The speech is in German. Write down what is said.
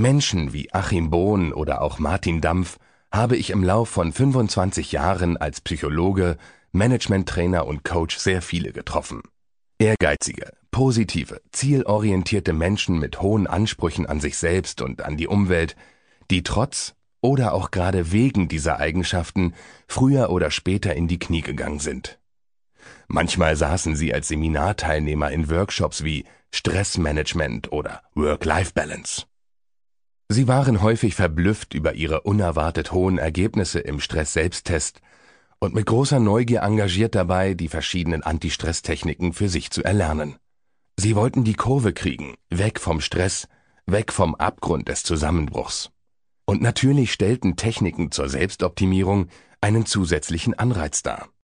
Menschen wie Achim Bohn oder auch Martin Dampf habe ich im Lauf von 25 Jahren als Psychologe, Managementtrainer und Coach sehr viele getroffen. Ehrgeizige, positive, zielorientierte Menschen mit hohen Ansprüchen an sich selbst und an die Umwelt, die trotz oder auch gerade wegen dieser Eigenschaften früher oder später in die Knie gegangen sind. Manchmal saßen sie als Seminarteilnehmer in Workshops wie Stressmanagement oder Work-Life-Balance. Sie waren häufig verblüfft über ihre unerwartet hohen Ergebnisse im Stress-Selbsttest und mit großer Neugier engagiert dabei, die verschiedenen Anti-Stress-Techniken für sich zu erlernen. Sie wollten die Kurve kriegen, weg vom Stress, weg vom Abgrund des Zusammenbruchs. Und natürlich stellten Techniken zur Selbstoptimierung einen zusätzlichen Anreiz dar.